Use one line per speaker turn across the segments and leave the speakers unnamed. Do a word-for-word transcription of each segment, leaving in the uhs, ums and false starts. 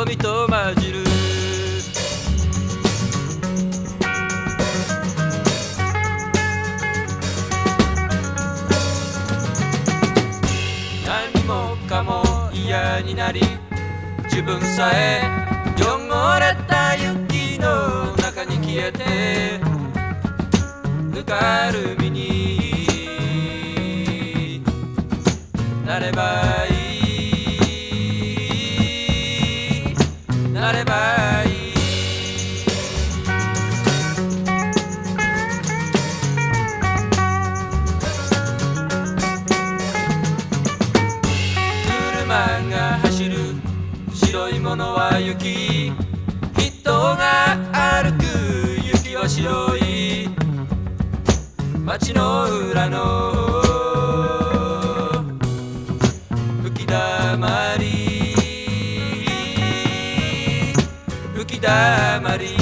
ゴミと混じる何もかも嫌になり自分さえ汚れた雪の中に消えてぬかるみになればいいなればいい車が走る白いものは雪人が歩く雪は白い街の裏の吹きだまり吹きだまり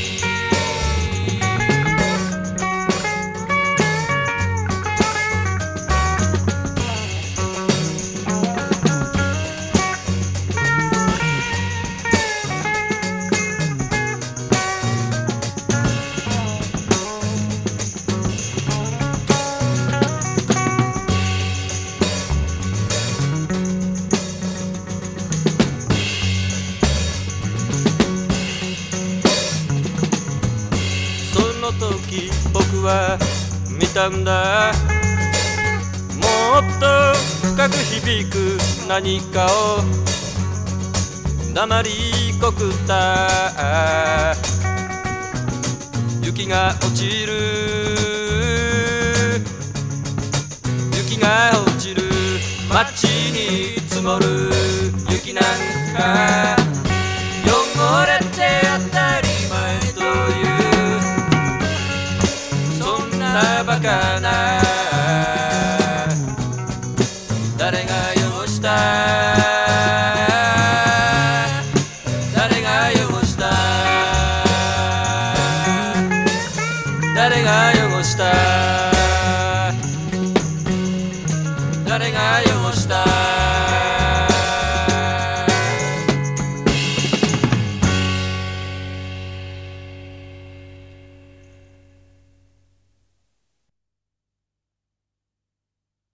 その時僕は見たんだもっと深く響く何かを黙りこくった雪が落ちる雪が落ちる街に積もる雪なんか